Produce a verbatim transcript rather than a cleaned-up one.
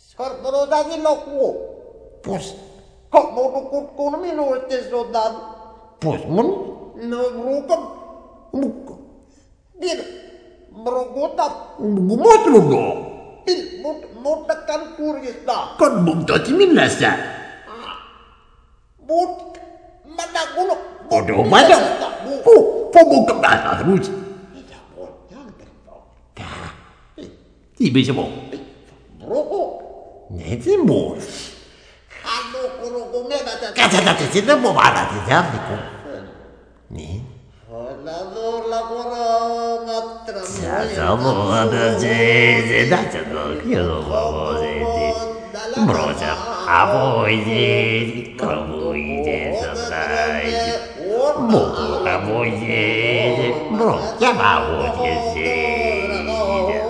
Kalau tadi aku, Pos, kok mau dukut kuno minum teh sodan, pos mun no berukam, buka. bil berukutam, Gumot lo do. bil mut mutakan turis dah, Kan bum tati min lasa. mut mana gulung, Bodoh macam. Oh, pobo ka bata terus. Tiba siapa? berukut, Nanti mau. kalau kurungnya baca, Kaca tati kita mau marah di Afrika. Nih. lalu laporan matras, Siamo ada je da jado kilo bawa je. Broja abo je kamu je sanai. Mo abo je. Bro, ya bawa je je.